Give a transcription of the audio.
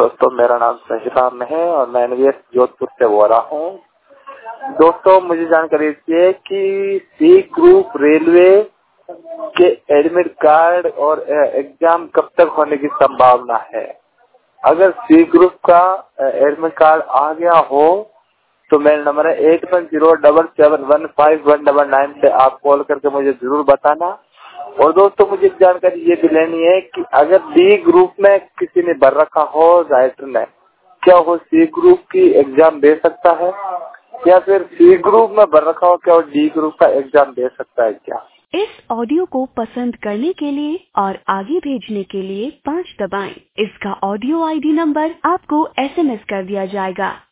दोस्तों, मेरा नाम सहीराम है और मैं एनवीएस जोधपुर से बोल रहा हूँ। दोस्तों, मुझे जानकारी चाहिए कि सी ग्रुप रेलवे के एडमिट कार्ड और एग्जाम कब तक होने की संभावना है। अगर सी ग्रुप का एडमिट कार्ड आ गया हो तो मेरा नंबर है 8107715199 से आप कॉल करके मुझे जरूर बताना। और दोस्तों, मुझे एक जानकारी ये भी लेनी है कि अगर डी ग्रुप में किसी ने भर रखा हो राइटर ने, क्या वो सी ग्रुप की एग्जाम दे सकता है, या फिर सी ग्रुप में भर रखा हो क्या वो डी ग्रुप का एग्जाम दे सकता है क्या। इस ऑडियो को पसंद करने के लिए और आगे भेजने के लिए 5 दबाएं। इसका ऑडियो आईडी नंबर आपको SMS कर दिया जाएगा।